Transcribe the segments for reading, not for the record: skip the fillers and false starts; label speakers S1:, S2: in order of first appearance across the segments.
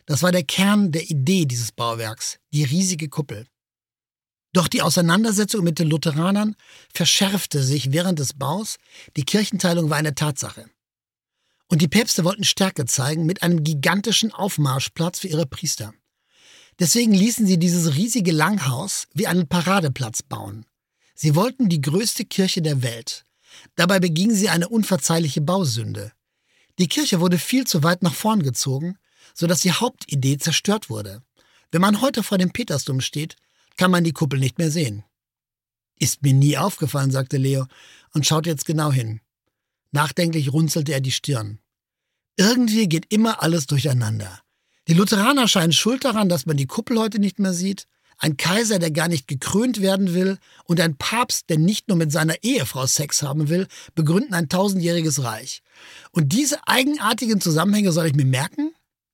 S1: Das war der Kern der Idee dieses Bauwerks, die riesige Kuppel. Doch die Auseinandersetzung mit den Lutheranern verschärfte sich während des Baus, die Kirchenteilung war eine Tatsache. Und die Päpste wollten Stärke zeigen mit einem gigantischen Aufmarschplatz für ihre Priester. Deswegen ließen sie dieses riesige Langhaus wie einen Paradeplatz bauen. Sie wollten die größte Kirche der Welt. Dabei begingen sie eine unverzeihliche Bausünde. Die Kirche wurde viel zu weit nach vorn gezogen, sodass die Hauptidee zerstört wurde. Wenn man heute vor dem Petersdom steht, kann man die Kuppel nicht mehr sehen. Ist mir nie aufgefallen, sagte Leo und schaute jetzt genau hin. Nachdenklich runzelte er die Stirn. Irgendwie geht immer alles durcheinander. Die Lutheraner scheinen schuld daran, dass man die Kuppel heute nicht mehr sieht. Ein Kaiser, der gar nicht gekrönt werden will, und ein Papst, der nicht nur mit seiner Ehefrau Sex haben will, begründen ein 1000-jähriges Reich. Und diese eigenartigen Zusammenhänge soll ich mir merken?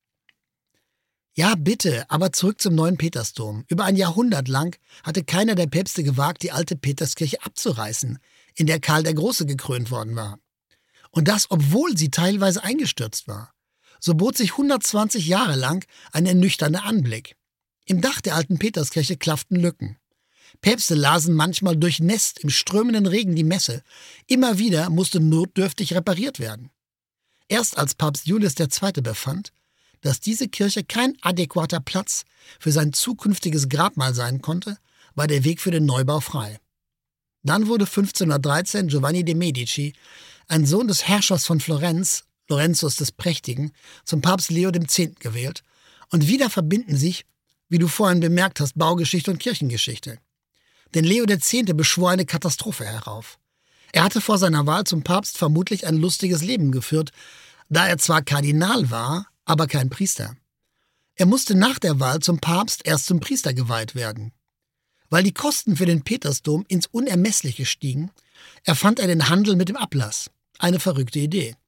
S1: Ja, bitte, aber zurück zum neuen Petersdom. Über ein Jahrhundert lang hatte keiner der Päpste gewagt, die alte Peterskirche abzureißen, in der Karl der Große gekrönt worden war. Und das, obwohl sie teilweise eingestürzt war. So bot sich 120 Jahre lang ein ernüchternder Anblick. Im Dach der alten Peterskirche klafften Lücken. Päpste lasen manchmal durchnässt im strömenden Regen die Messe. Immer wieder musste notdürftig repariert werden. Erst als Papst Julius II. Befand, dass diese Kirche kein adäquater Platz für sein zukünftiges Grabmal sein konnte, war der Weg für den Neubau frei. Dann wurde 1513 Giovanni de' Medici, ein Sohn des Herrschers von Florenz, Lorenzus des Prächtigen, zum Papst Leo X. gewählt, und wieder verbinden sich, wie du vorhin bemerkt hast, Baugeschichte und Kirchengeschichte. Denn Leo X. beschwor eine Katastrophe herauf. Er hatte vor seiner Wahl zum Papst vermutlich ein lustiges Leben geführt, da er zwar Kardinal war, aber kein Priester. Er musste nach der Wahl zum Papst erst zum Priester geweiht werden. Weil die Kosten für den Petersdom ins Unermessliche stiegen, erfand er den Handel mit dem Ablass. Eine verrückte Idee.